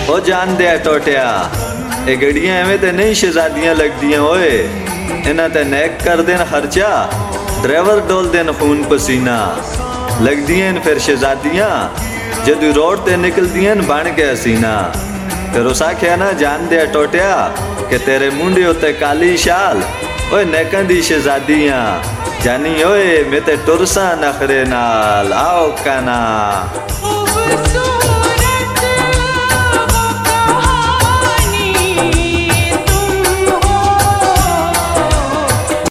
ओ जान दे टोटिया ए गड़ियां एवें ते नहीं शहजादियां लगदियां ओए इन्हां ते नेक कर देन खर्चा ड्राइवर डोल देन खून पसीना लगदियां फिर शहजादियां जदू रोड ते निकलदियां बन के हसीना फिर उस आख्या ना जान दे टोटिया कि तेरे मुंडे उत्ते काली शाल ओए नेकां दी शहजादियां जानी ओए मैं ते टुरसा नखरे नाल आओ काना